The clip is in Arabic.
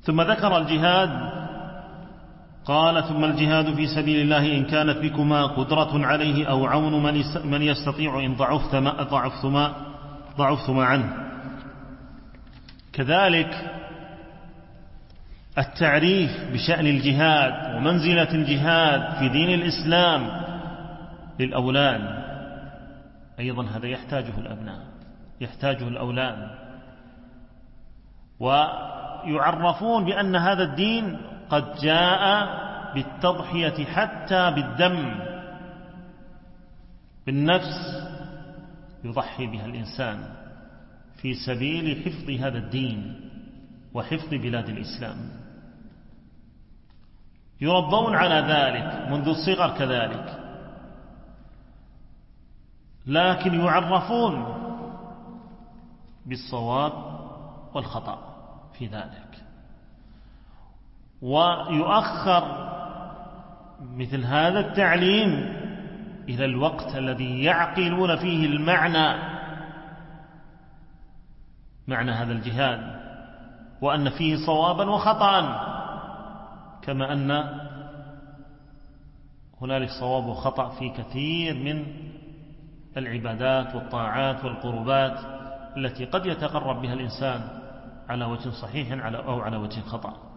ثم ذكر الجهاد قال: ثم الجهاد في سبيل الله إن كانت بكما قدرة عليه أو عون من يستطيع إن ضعفتما عنه. كذلك التعريف بشأن الجهاد ومنزلة الجهاد في دين الإسلام للأولاد أيضا هذا يحتاجه الأبناء، يحتاجه الأولاد، ويعرفون بأن هذا الدين قد جاء بالتضحية حتى بالدم، بالنفس يضحي بها الإنسان في سبيل حفظ هذا الدين وحفظ بلاد الإسلام. يربون على ذلك منذ الصغر كذلك، لكن يعرفون بالصواب والخطأ في ذلك، ويؤخر مثل هذا التعليم إلى الوقت الذي يعقلون فيه معنى هذا الجهاد، وأن فيه صوابا وخطأ، كما أن هنالك صواب وخطأ في كثير من العبادات والطاعات والقربات التي قد يتقرب بها الإنسان على وجه صحيح أو على وجه خطأ.